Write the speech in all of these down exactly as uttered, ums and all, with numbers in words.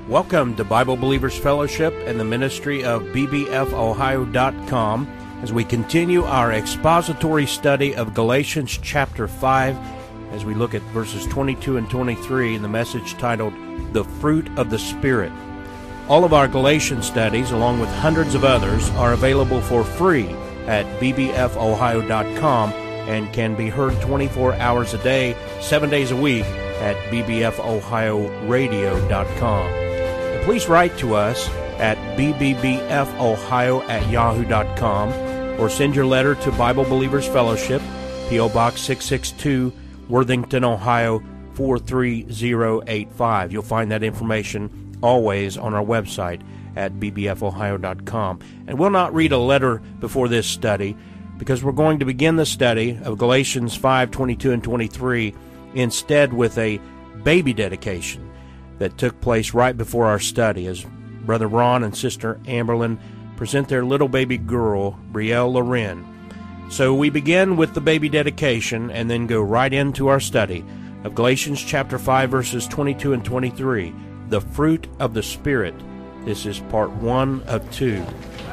Welcome to Bible Believers Fellowship and the ministry of B B F Ohio dot com as we continue our expository study of Galatians chapter five as we look at verses twenty-two and twenty-three in the message titled, The Fruit of the Spirit. All of our Galatians studies, along with hundreds of others, are available for free at B B F Ohio dot com and can be heard twenty-four hours a day, seven days a week at B B F Ohio Radio dot com. Please write to us at B B B F Ohio at Yahoo dot com or send your letter to Bible Believers Fellowship, P O Box six six two, Worthington, Ohio four three zero eight five. You'll find that information always on our website at B B F Ohio dot com. And we'll not read a letter before this study because we're going to begin the study of Galatians five, twenty-two and twenty-three instead with a baby dedication that took place right before our study as Brother Ron and Sister Amberlyn present their little baby girl, Brielle Loren. So we begin with the baby dedication and then go right into our study of Galatians chapter five, verses twenty-two and twenty-three, the fruit of the Spirit. This is part one of two.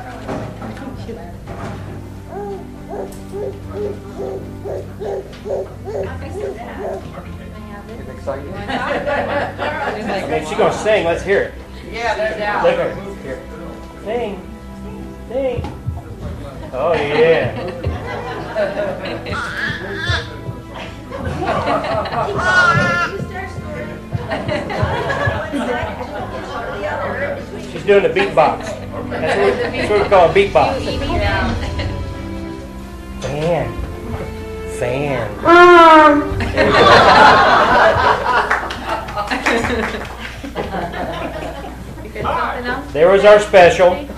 I mean, she's going to sing. Let's hear it. Yeah, no doubt. Look at her. Here. Sing. Sing. Oh, yeah. She's doing a beatbox. That's what, that's what we call a beatbox. Fan. Fan. There was our special. uh,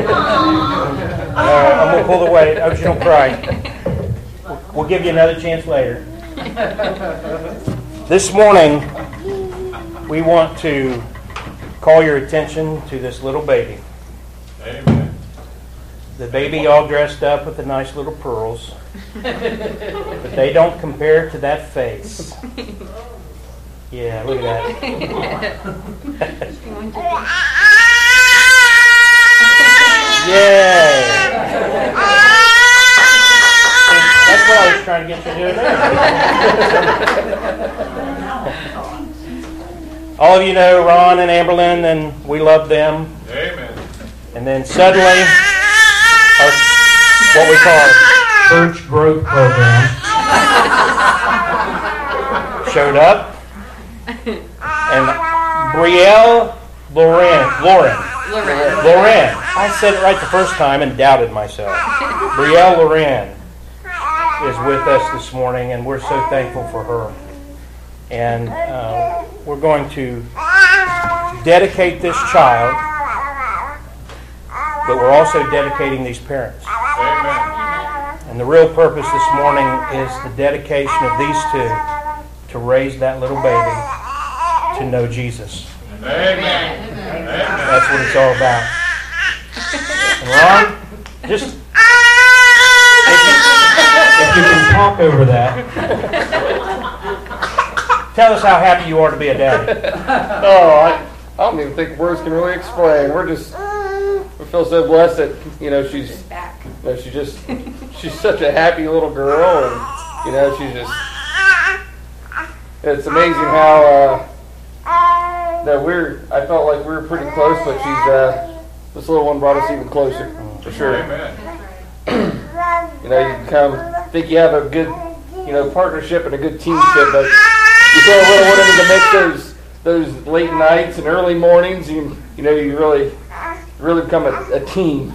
I'm going to pull the weight. Oh, she don't cry. We'll give you another chance later. This morning, we want to call your attention to this little baby. Amen. The baby all dressed up with the nice little pearls. But they don't compare to that face. Yeah, look at that. Yeah. That's what I was trying to get you to do there. All of you know Ron and Amberlyn, and we love them. Amen. And then suddenly, our, what we call our church growth program showed up. And Brielle Loren, Loren, Loren. I said it right the first time and doubted myself. Brielle Loren is with us this morning, and we're so thankful for her. And uh, we're going to dedicate this child, but we're also dedicating these parents. Amen. And the real purpose this morning is the dedication of these two to raise that little baby to know Jesus. Amen. Amen. That's what it's all about. And Ron, just if you, if you can talk over that, tell us how happy you are to be a daddy. Oh, I, I don't even think words can really explain. We're just, we feel so blessed that, you know, she's, you know, she just, she's such a happy little girl, and, you know, she's just, it's amazing how, uh, that we're, I felt like we were pretty close, but she's, uh, this little one brought us even closer, for sure. Amen. You know, you come, think you have a good, you know, partnership and a good teamship, but you throw a little one into the mix those, those late nights and early mornings, you, you know, you really, really become a, a team.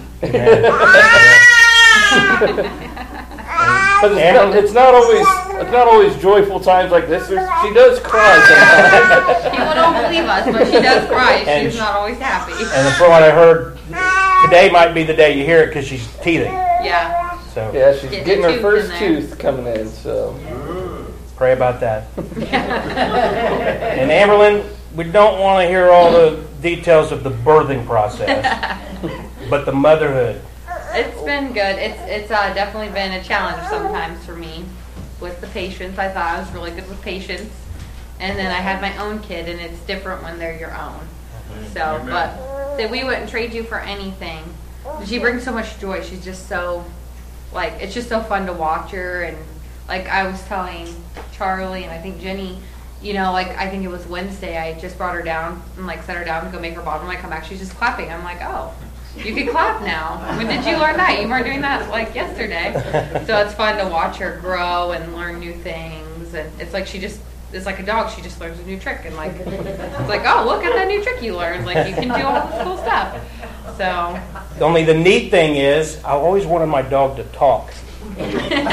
But it's not, it's not always it's not always joyful times like this. There's, she does cry sometimes. People don't believe us, but she does cry. And She's she, not always happy. And from what I heard, today might be the day you hear it because she's teething. Yeah. So Yeah, she's Getting getting a her tooth first in there. tooth coming in. So pray about that. And Amberlyn, we don't want to hear all the details of the birthing process, but the motherhood. It's been good. It's it's uh, definitely been a challenge sometimes for me with the patience. I thought I was really good with patience. And then I had my own kid, and it's different when they're your own. So, Amen. but that we wouldn't trade you for anything. She brings so much joy. She's just so, like, it's just so fun to watch her. And like I was telling Charlie and I think Jenny, you know, like I think it was Wednesday, I just brought her down and like set her down to go make her bottom. When I come back, she's just clapping. I'm like, oh, you can clap now. When did you learn that? You weren't doing that like yesterday. So it's fun to watch her grow and learn new things. And it's like she just, it's like a dog. She just learns a new trick. And like, it's like, oh, look at that new trick you learned. Like you can do all this cool stuff. So. Only the neat thing is, I always wanted my dog to talk. Your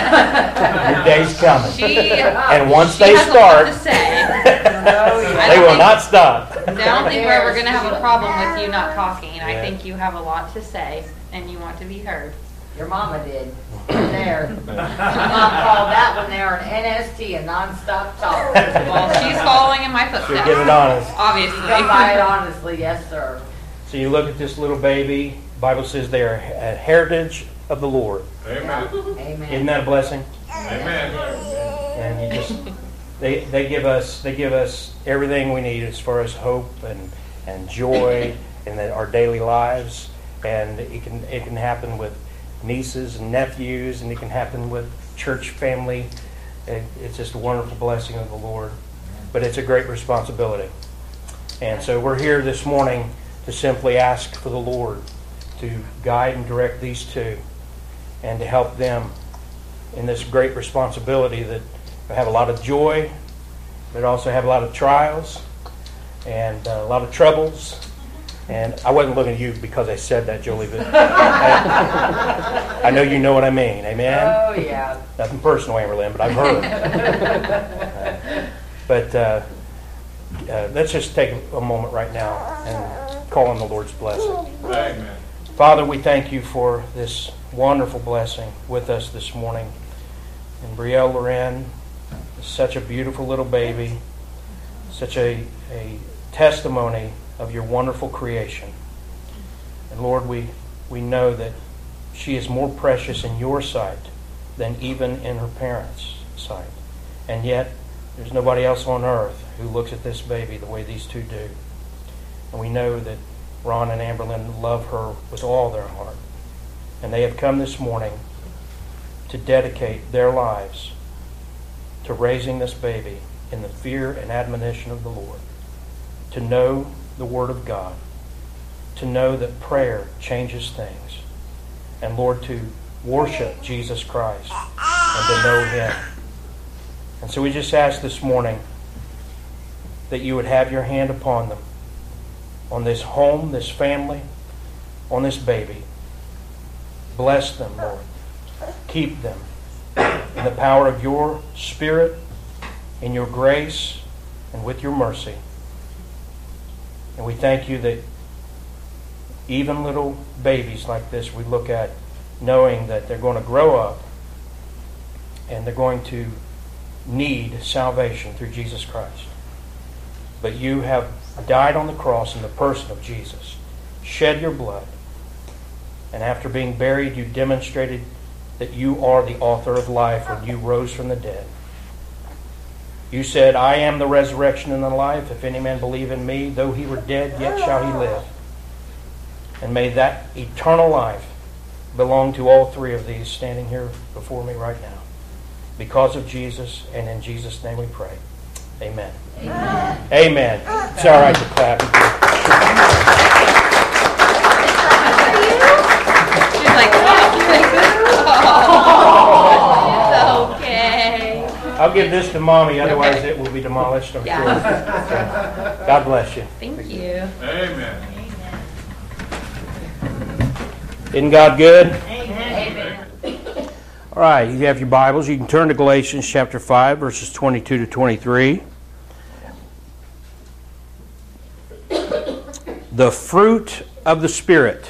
day's coming. She, and once she they has start, a lot to say. they will not stop. I don't think we're ever going to have a problem with you not talking. I Yeah. think you have a lot to say, and you want to be heard. Your mama did. There. Your mom called that one there an N S T, a non-stop talk. Well, she's following in my She'll footsteps. get it honest. Obviously. Come by it honestly, yes, sir. So you look at this little baby. The Bible says they are a heritage of the Lord. Amen. Amen. Isn't that a blessing? Amen. And you just they they give us they give us everything we need as far as hope and and joy in the, our daily lives. And it can it can happen with nieces and nephews, and it can happen with church family. It, it's just a wonderful blessing of the Lord, but it's a great responsibility. And so we're here this morning to simply ask for the Lord to guide and direct these two, and to help them in this great responsibility that they have a lot of joy, but also have a lot of trials and uh, a lot of troubles. And I wasn't looking at you because I said that, Julie, but I, I know you know what I mean. Amen? Oh, yeah. Nothing personal, Amberlynn, but I've heard. uh, but uh, uh, let's just take a moment right now and call on the Lord's blessing. Amen. Father, we thank you for this wonderful blessing with us this morning. And Brielle Loren is such a beautiful little baby, such a, a testimony of your wonderful creation. And Lord, we, we know that she is more precious in your sight than even in her parents' sight. And yet, there's nobody else on earth who looks at this baby the way these two do. And we know that Ron and Amberlynn love her with all their heart. And they have come this morning to dedicate their lives to raising this baby in the fear and admonition of the Lord, to know the Word of God, to know that prayer changes things, and Lord, to worship Jesus Christ and to know Him. And so we just ask this morning that you would have your hand upon them, on this home, this family, on this baby. Bless them, Lord. Keep them in the power of your Spirit, in your grace, and with your mercy. And we thank you that even little babies like this we look at, knowing that they're going to grow up and they're going to need salvation through Jesus Christ. But you have died on the cross in the person of Jesus, shed your blood, and after being buried, you demonstrated that you are the author of life when you rose from the dead. You said, I am the resurrection and the life. If any man believe in me, though he were dead, yet shall he live. And may that eternal life belong to all three of these standing here before me right now. Because of Jesus, and in Jesus' name we pray. Amen. Amen. Amen. It's all right to clap. She's like, oh, it's okay. I'll give this to Mommy, otherwise Okay. it will be demolished, I'm Yeah. sure. So, God bless you. Thank you. Amen. Isn't God good? Amen. All right, you have your Bibles. You can turn to Galatians chapter five, verses twenty-two to twenty-three. The fruit of the Spirit.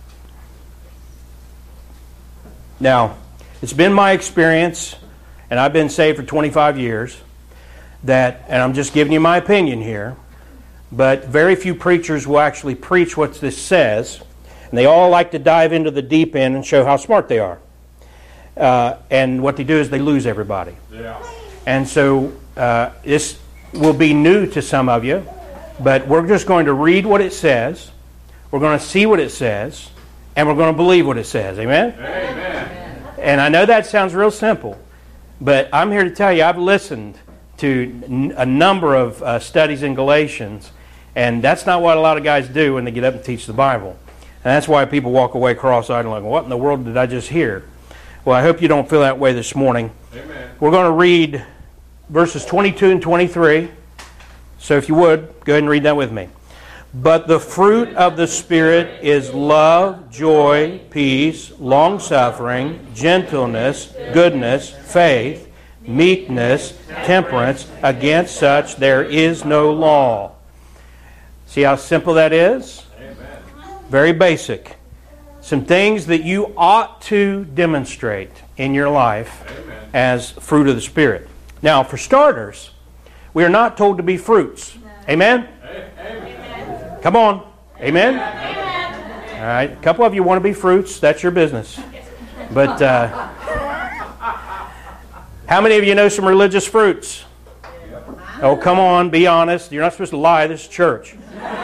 Now, it's been my experience, and I've been saved for twenty-five years, that, and I'm just giving you my opinion here, but very few preachers will actually preach what this says, and they all like to dive into the deep end and show how smart they are. Uh, and what they do is they lose everybody. Yeah. And so uh, this will be new to some of you, But we're just going to read what it says. We're going to see what it says. And we're going to believe what it says. Amen? Amen. And I know that sounds real simple. But I'm here to tell you, I've listened to n- a number of uh, studies in Galatians. And that's not what a lot of guys do when they get up and teach the Bible. And that's why people walk away cross-eyed and like, what in the world did I just hear? Well, I hope you don't feel that way this morning. Amen. We're going to read verses twenty-two and twenty-three. So if you would, go ahead and read that with me. But the fruit of the Spirit is love, joy, peace, long-suffering, gentleness, goodness, faith, meekness, temperance. Against such there is no law. See how simple that is? Amen. Very basic. Some things that you ought to demonstrate in your life Amen. as fruit of the Spirit. Now, for starters, we are not told to be fruits. Amen? Amen. Come on. Amen? Amen. All right. A couple of you want to be fruits. That's your business. But uh, how many of you know some religious fruits? Oh, come on. Be honest. You're not supposed to lie. This is church.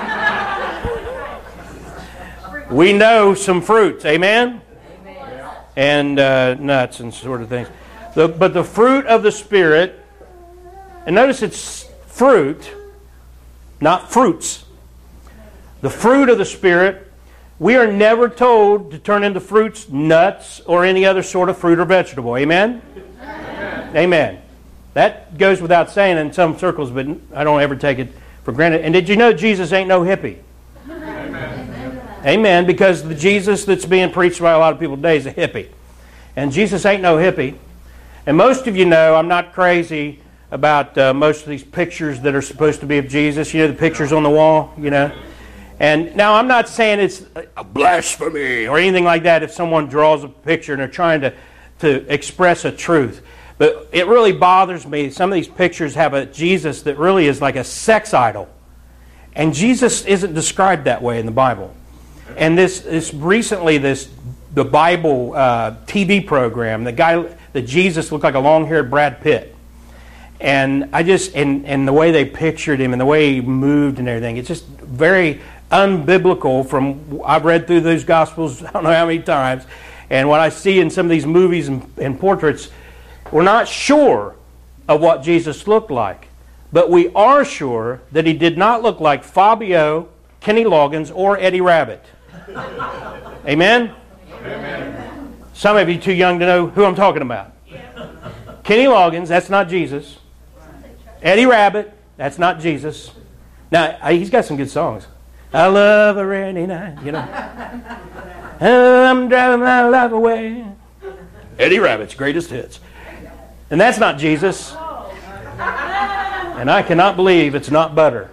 We know some fruits. Amen? And uh, nuts and sort of things. The, but the fruit of the Spirit, and notice it's fruit, not fruits. The fruit of the Spirit, we are never told to turn into fruits, nuts, or any other sort of fruit or vegetable. Amen? Amen. Amen. That goes without saying in some circles, but I don't ever take it for granted. And did you know Jesus ain't no hippie? Amen. Amen, because the Jesus that's being preached by a lot of people today is a hippie. And Jesus ain't no hippie. And most of you know I'm not crazy about uh, most of these pictures that are supposed to be of Jesus. You know, the pictures on the wall, you know. And now I'm not saying it's a blasphemy or anything like that if someone draws a picture and they're trying to, to express a truth. But it really bothers me. Some of these pictures have a Jesus that really is like a sex idol. And Jesus isn't described that way in the Bible. And this, this recently, this the Bible uh, T V program, the guy, the Jesus looked like a long-haired Brad Pitt. And I just, and, and the way they pictured him and the way he moved and everything, it's just very unbiblical from, I've read through those Gospels I don't know how many times, and what I see in some of these movies and, and portraits, we're not sure of what Jesus looked like. But we are sure that he did not look like Fabio, Kenny Loggins, or Eddie Rabbit. Amen? Amen. Some of you too young to know who I'm talking about. Kenny Loggins, that's not Jesus. Eddie Rabbit, that's not Jesus. Now, he's got some good songs. I love a rainy night, you know. I'm driving my life away. Eddie Rabbit's greatest hits. And that's not Jesus. And I cannot believe it's not butter.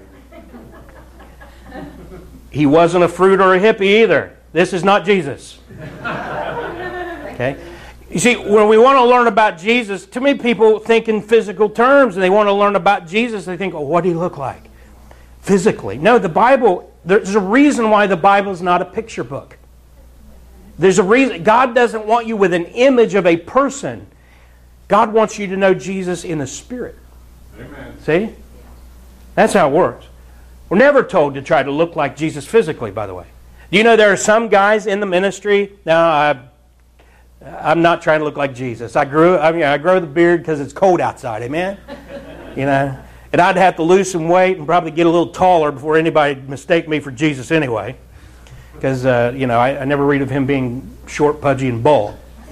He wasn't a fruit or a hippie either. This is not Jesus. Okay? You see, when we want to learn about Jesus, too many people think in physical terms, and they want to learn about Jesus, they think, oh, what did he look like? Physically. No, the Bible, there's a reason why the Bible is not a picture book. There's a reason. God doesn't want you with an image of a person. God wants you to know Jesus in the Spirit. Amen. See? That's how it works. We're never told to try to look like Jesus physically, by the way. Do you know there are some guys in the ministry? Now, I, I'm not trying to look like Jesus. I grew. I mean, I grow the beard because it's cold outside. Amen? You know? And I'd have to lose some weight and probably get a little taller before anybody mistake me for Jesus anyway. Because, uh, you know, I, I never read of him being short, pudgy, and bald.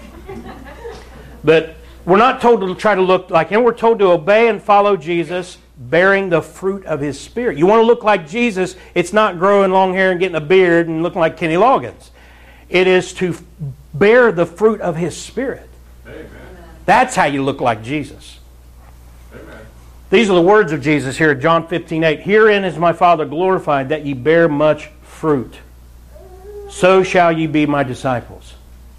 But we're not told to try to look like him. We're told to obey and follow Jesus, bearing the fruit of his Spirit. You want to look like Jesus, it's not growing long hair and getting a beard and looking like Kenny Loggins. It is to bear the fruit of his Spirit. Amen. That's how you look like Jesus. Amen. These are the words of Jesus here at John fifteen eight. Herein is my Father glorified, that ye bear much fruit. So shall ye be my disciples.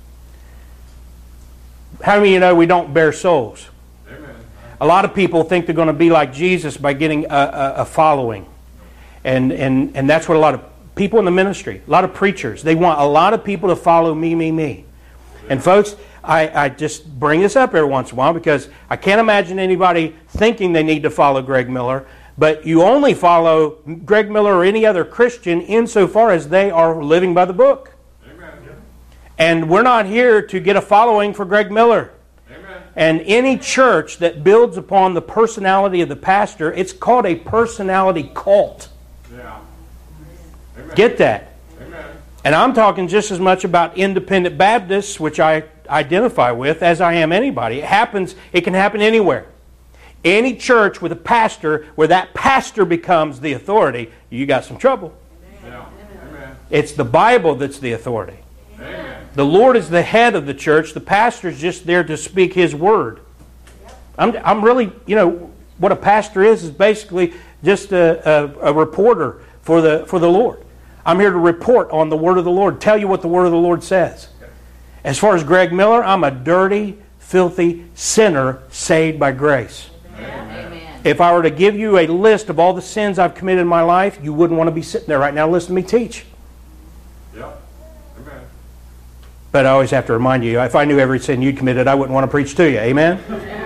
How many of you know we don't bear souls? Amen. A lot of people think they're going to be like Jesus by getting a, a, a following. And, and, and that's what a lot of people in the ministry, a lot of preachers, they want a lot of people to follow me, me, me. And folks, I, I just bring this up every once in a while because I can't imagine anybody thinking they need to follow Greg Miller. But you only follow Greg Miller or any other Christian insofar as they are living by the book. Amen. And we're not here to get a following for Greg Miller. Amen. And any church that builds upon the personality of the pastor, it's called a personality cult. Yeah. Amen. Get that? Amen. And I'm talking just as much about independent Baptists, which I identify with, as I am anybody. It happens, it can happen anywhere. Any church with a pastor where that pastor becomes the authority, you got some trouble. Yeah. Amen. It's the Bible that's the authority. Amen. The Lord is the head of the church. The pastor is just there to speak His word. I'm, I'm really, you know, what a pastor is is basically just a, a, a reporter for the for the Lord. I'm here to report on the word of the Lord, tell you what the word of the Lord says. As far as Greg Miller, I'm a dirty, filthy sinner saved by grace. Amen. If I were to give you a list of all the sins I've committed in my life, you wouldn't want to be sitting there right now listening to me teach. Yeah. Amen. But I always have to remind you, if I knew every sin you'd committed, I wouldn't want to preach to you. Amen?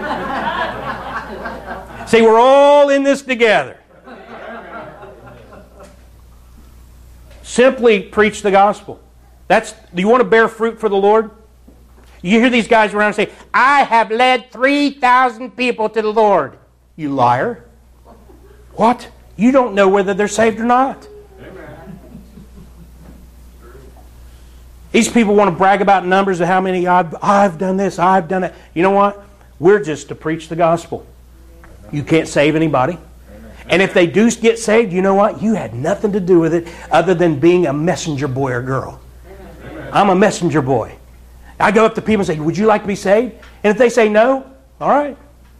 See, we're all in this together. Simply preach the gospel. That's, do you want to bear fruit for the Lord? You hear these guys around say, I have led three thousand people to the Lord. You liar. What? You don't know whether they're saved or not. Amen. These people want to brag about numbers of how many I've, I've done this, I've done that. You know what? We're just to preach the gospel. You can't save anybody. And if they do get saved, you know what? You had nothing to do with it other than being a messenger boy or girl. I'm a messenger boy. I go up to people and say, would you like to be saved? And if they say no, all right.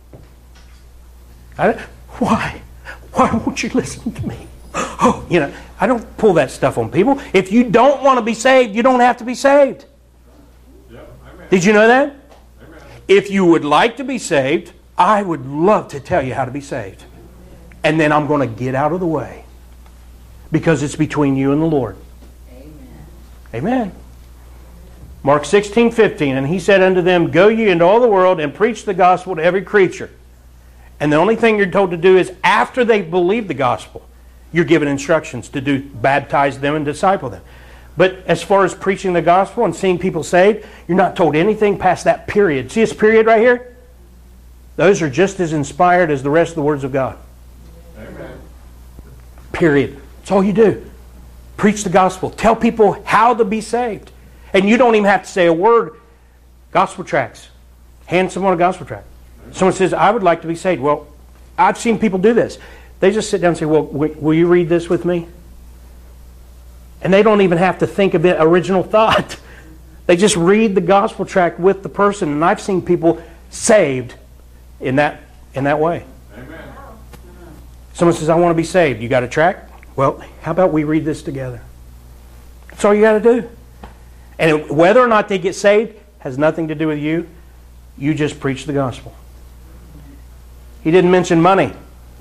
I, why? Why won't you listen to me? Oh, you know, I don't pull that stuff on people. If you don't want to be saved, you don't have to be saved. Yeah. Amen. Did you know that? Amen. If you would like to be saved, I would love to tell you how to be saved. And then I'm going to get out of the way. Because it's between you and the Lord. Amen. Amen. Mark sixteen fifteen, and He said unto them, go ye into all the world and preach the gospel to every creature. And the only thing you're told to do is after they believe the gospel, you're given instructions to do baptize them and disciple them. But as far as preaching the gospel and seeing people saved, you're not told anything past that period. See this period right here? Those are just as inspired as the rest of the words of God. Amen. Period. That's all you do. Preach the gospel. Tell people how to be saved. And you don't even have to say a word. Gospel tracts. Hand someone a gospel tract. Someone says, I would like to be saved. Well, I've seen people do this. They just sit down and say, well, will you read this with me? And they don't even have to think of it original thought. They just read the gospel tract with the person. And I've seen people saved in that, in that way. Amen. Someone says, I want to be saved. You got a tract? Well, how about we read this together? That's all you got to do. And whether or not they get saved has nothing to do with you. You just preach the gospel. He didn't mention money.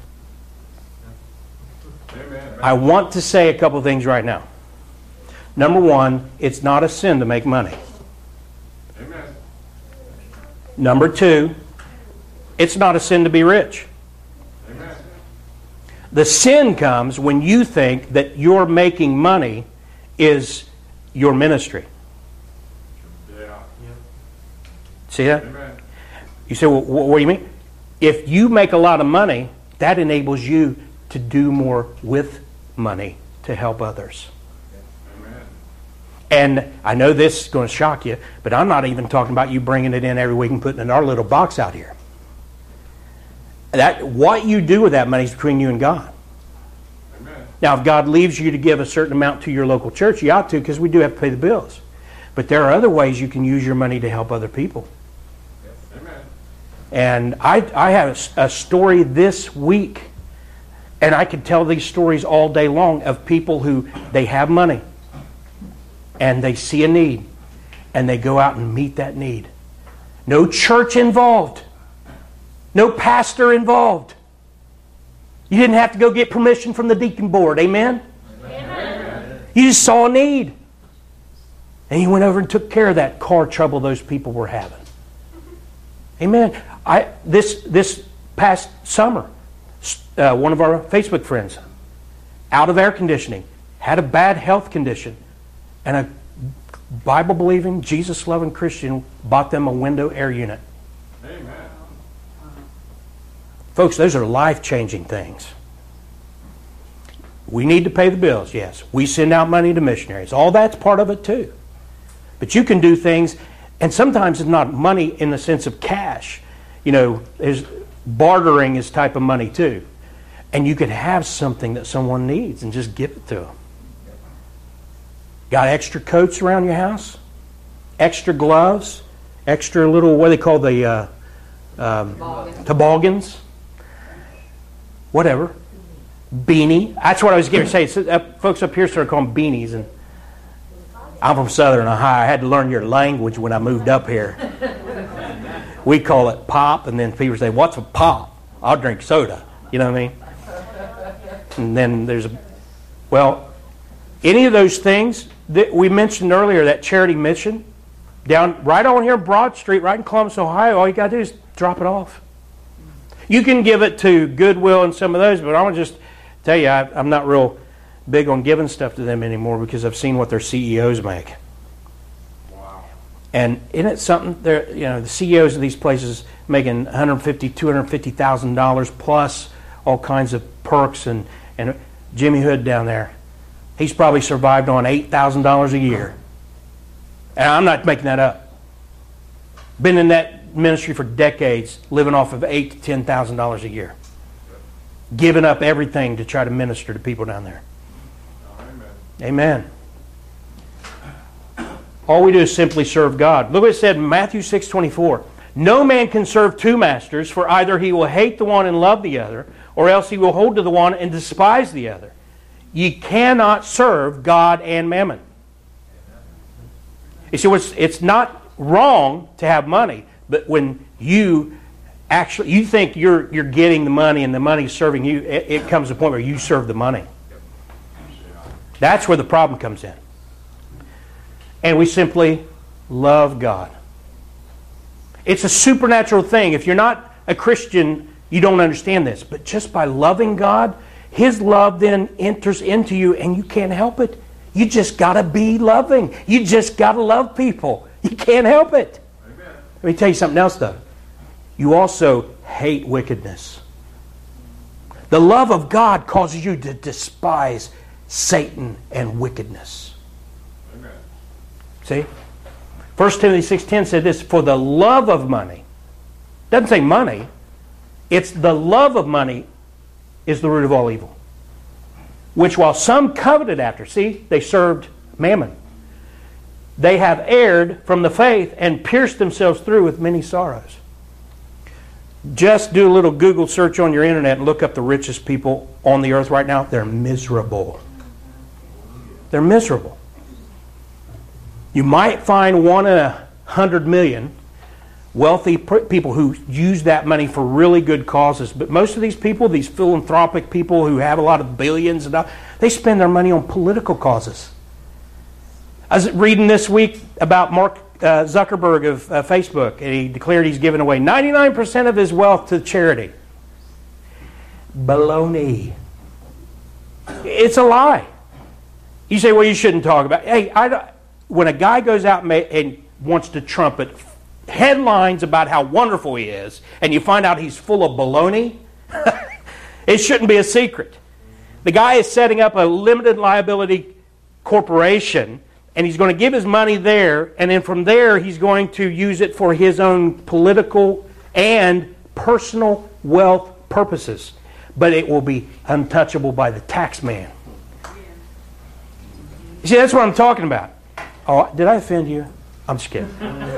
Amen. I want to say a couple of things right now. Number one, it's not a sin to make money. Amen. Number two, it's not a sin to be rich. Amen. The sin comes when you think that your making money is your ministry. Yeah. See that? Amen. You say, well, what do you mean? If you make a lot of money, that enables you to do more with money to help others. Amen. And I know this is going to shock you, but I'm not even talking about you bringing it in every week and putting it in our little box out here. That what you do with that money is between you and God. Amen. Now, if God leaves you to give a certain amount to your local church, you ought to, because we do have to pay the bills. But there are other ways you can use your money to help other people. Amen. And I, I have a, a story this week, and I could tell these stories all day long of people who, they have money, and they see a need, and they go out and meet that need. No church involved. No pastor involved. You didn't have to go get permission from the deacon board. Amen? Amen. You just saw a need. And you went over and took care of that car trouble those people were having. Amen. I this this past summer, uh, one of our Facebook friends, out of air conditioning, had a bad health condition, and a Bible-believing, Jesus-loving Christian bought them a window air unit. Amen. Folks, those are life-changing things. We need to pay the bills, yes. We send out money to missionaries. All that's part of it too. But you can do things, and sometimes it's not money in the sense of cash. You know, there's bartering is type of money too. And you could have something that someone needs and just give it to them. Got extra coats around your house? Extra gloves? Extra little, what do they call the uh, um, Toboggans. toboggans? Whatever. Beanie. That's what I was going to say. So, uh, folks up here started calling them beanies. And I'm from Southern Ohio. I had to learn your language when I moved up here. We call it pop, and then people say, what's a pop? I'll drink soda. You know what I mean? And then there's a, well, any of those things that we mentioned earlier, that charity mission, down right on here, Broad Street, right in Columbus, Ohio, all you got to do is drop it off. You can give it to Goodwill and some of those, but I want to just tell you, I, I'm not real big on giving stuff to them anymore because I've seen what their C E Os make. Wow. And isn't it something? They're, you know, the C E Os of these places making one hundred fifty thousand dollars, two hundred fifty thousand dollars plus all kinds of perks. And, and Jimmy Hood down there, he's probably survived on eight thousand dollars a year. And I'm not making that up. Been in that ministry for decades, living off of eight to ten thousand dollars a year, giving up everything to try to minister to people down there. Amen. Amen. All we do is simply serve God. Look what it said in Matthew six twenty-four. No man can serve two masters, for either he will hate the one and love the other, or else he will hold to the one and despise the other. Ye cannot serve God and mammon. You see, it's, it's not wrong to have money, but when you actually you think you're you're getting the money and the money's serving you, it, it comes to a point where you serve the money. That's where the problem comes in. And we simply love God. It's a supernatural thing. If you're not a Christian, you don't understand this. But just by loving God, His love then enters into you and you can't help it. You just got to be loving. You just got to love people. You can't help it. Amen. Let me tell you something else though. You also hate wickedness. The love of God causes you to despise Satan and wickedness. Amen. See? First Timothy six ten said this, for the love of money. Doesn't say money. It's the love of money is the root of all evil. Which while some coveted after, see, they served mammon. They have erred from the faith and pierced themselves through with many sorrows. Just do a little Google search on your internet and look up the richest people on the earth right now. They're miserable. They're miserable. You might find one in a hundred million wealthy people who use that money for really good causes. But most of these people, these philanthropic people who have a lot of billions, and all, they spend their money on political causes. I was reading this week about Mark uh, Zuckerberg of uh, Facebook, and he declared he's given away ninety-nine percent of his wealth to charity. Baloney. It's a lie. You say, well, you shouldn't talk about it. Hey, I don't, when a guy goes out and, ma- and wants to trumpet headlines about how wonderful he is, and you find out he's full of baloney, it shouldn't be a secret. The guy is setting up a limited liability corporation, and he's going to give his money there, and then from there he's going to use it for his own political and personal wealth purposes. But it will be untouchable by the tax man. You see, that's what I'm talking about. Oh, did I offend you? I'm just kidding.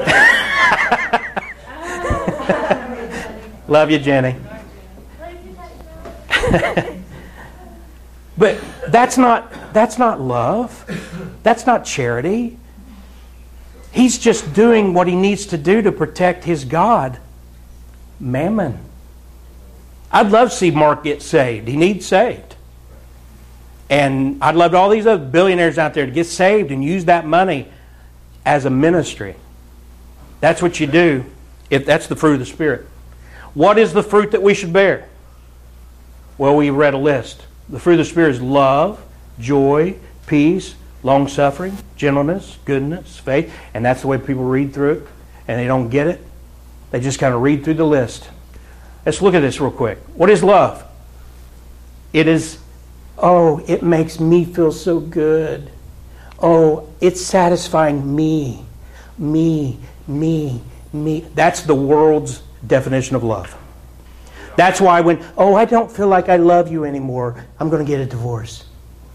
Love you, Jenny. But that's not that's not love. That's not charity. He's just doing what he needs to do to protect his God, mammon. I'd love to see Mark get saved. He needs saved. And I'd love all these other billionaires out there to get saved and use that money as a ministry. That's what you do if that's the fruit of the Spirit. What is the fruit that we should bear? Well, we read a list. The fruit of the Spirit is love, joy, peace, long-suffering, gentleness, goodness, faith. And that's the way people read through it, and they don't get it. They just kind of read through the list. Let's look at this real quick. What is love? It is, oh, it makes me feel so good. Oh, it's satisfying me, me, me, me. That's the world's definition of love. That's why when, oh, I don't feel like I love you anymore, I'm going to get a divorce.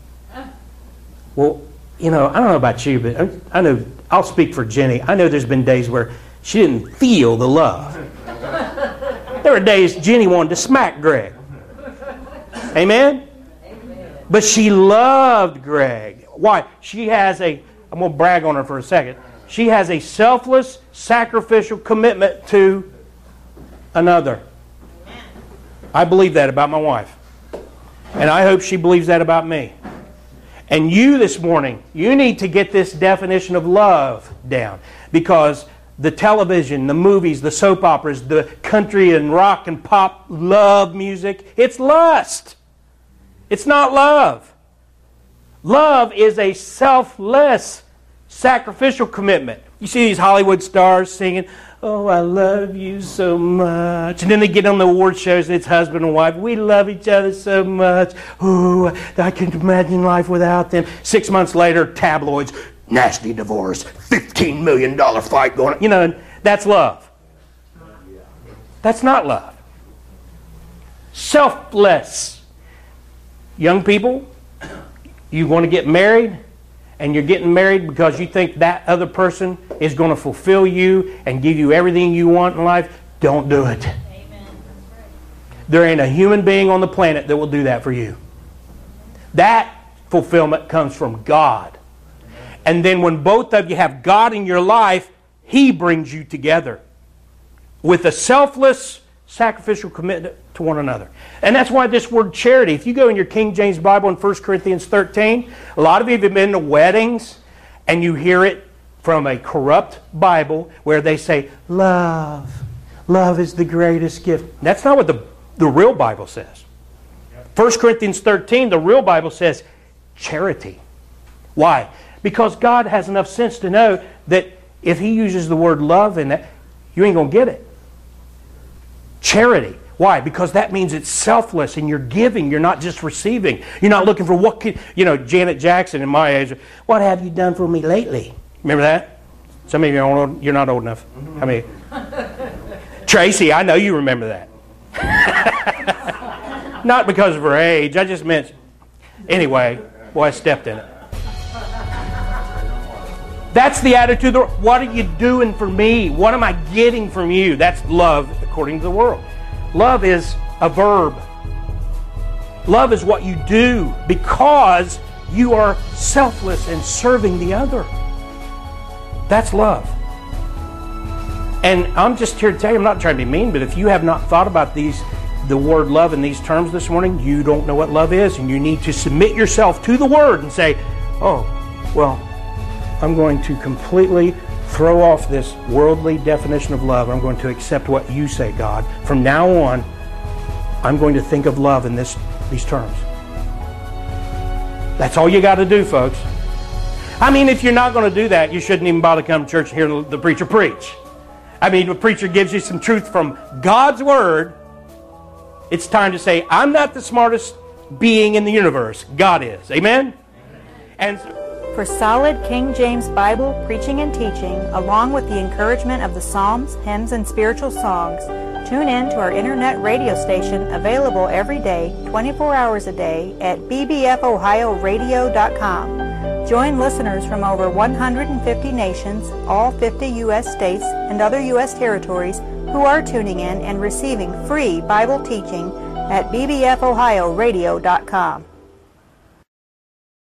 Well, you know, I don't know about you, but I, I know, I'll speak for Jenny. I know there's been days where she didn't feel the love. There were days Jenny wanted to smack Greg. Amen? Amen? But she loved Greg. Why? She has a, I'm going to brag on her for a second. She has a selfless, sacrificial commitment to another. I believe that about my wife. And I hope she believes that about me. And you this morning, you need to get this definition of love down. Because the television, the movies, the soap operas, the country and rock and pop love music, it's lust. It's not love. Love is a selfless, sacrificial commitment. You see these Hollywood stars singing, oh, I love you so much. And then they get on the award shows and it's husband and wife. We love each other so much. Oh, I can't imagine life without them. Six months later, tabloids, nasty divorce, fifteen million dollars fight going on. You know, that's love. That's not love. Selfless. Young people, you want to get married, and you're getting married because you think that other person is going to fulfill you and give you everything you want in life, don't do it. Amen. There ain't a human being on the planet that will do that for you. That fulfillment comes from God. And then when both of you have God in your life, He brings you together with a selfless, sacrificial commitment to one another. And that's why this word charity, if you go in your King James Bible in First Corinthians thirteen, a lot of you have been to weddings and you hear it from a corrupt Bible where they say, love. Love is the greatest gift. That's not what the, the real Bible says. First Corinthians thirteen, the real Bible says charity. Why? Because God has enough sense to know that if He uses the word love in that, you ain't going to get it. Charity. Why? Because that means it's selfless and you're giving. You're not just receiving. You're not looking for what can, you know, Janet Jackson in my age, what have you done for me lately? Remember that? Some of you are old, you're not old enough. I mean, Tracy, I know you remember that. Not because of her age. I just meant, anyway, boy, I stepped in it. That's the attitude. What are you doing for me? What am I getting from you? That's love according to the world. Love is a verb. Love is what you do because you are selfless and serving the other. That's love. And I'm just here to tell you, I'm not trying to be mean, but if you have not thought about these, the word love in these terms this morning, you don't know what love is, and you need to submit yourself to the Word and say, oh, well, I'm going to completely throw off this worldly definition of love. I'm going to accept what you say, God. From now on, I'm going to think of love in this these terms. That's all you got to do, folks. I mean, if you're not going to do that, you shouldn't even bother coming to church and hear the preacher preach. I mean, the preacher gives you some truth from God's Word. It's time to say, I'm not the smartest being in the universe. God is. Amen? And for solid King James Bible preaching and teaching, along with the encouragement of the Psalms, hymns, and spiritual songs, tune in to our internet radio station available every day, twenty-four hours a day at b b f ohio radio dot com. Join listeners from over one hundred fifty nations, all fifty U S states, and other U S territories who are tuning in and receiving free Bible teaching at b b f ohio radio dot com.